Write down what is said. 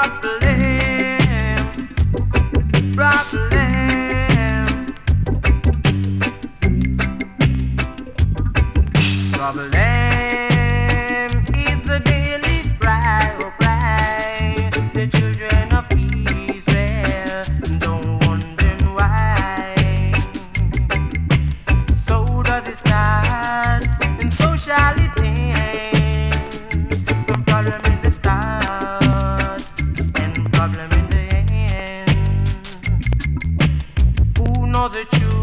is the daily cry, oh cry. The children of Israel don't wonder why. So does it start, and so shall it end. The problem in the start, and problem in the end. Who knows the truth?